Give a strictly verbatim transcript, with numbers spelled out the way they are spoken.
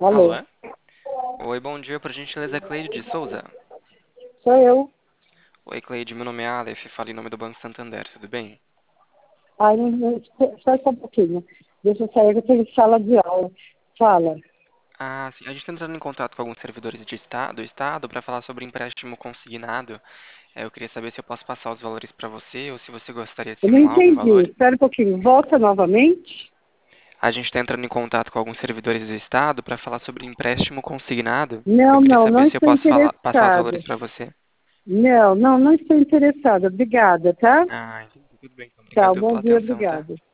Alô, Alô? Oi, bom dia, por gentileza, Cleide de Souza. sou eu. Oi, Cleide, meu nome é Aleph, falo em nome do Banco Santander, tudo bem? Ai, não, não, só só um pouquinho. Deixa eu sair, eu tenho sala de aula. Fala. Ah, sim, a gente está entrando em contato com alguns servidores de esta- do Estado para falar sobre empréstimo consignado. É, eu queria saber se eu posso passar os valores para você ou se você gostaria de Eu não simular algum entendi. valor. Espera um pouquinho. Volta novamente. A gente está entrando em contato com alguns servidores do Estado para falar sobre empréstimo consignado. Eu Não, queria não, não saber se eu estou posso falar- passar os valores interessada. para você. Não, não, não estou interessada. Obrigada, tá? Ah, entendi. Tudo bem, então. Obrigado Tchau, eu bom pela dia, atenção, tá? obrigada.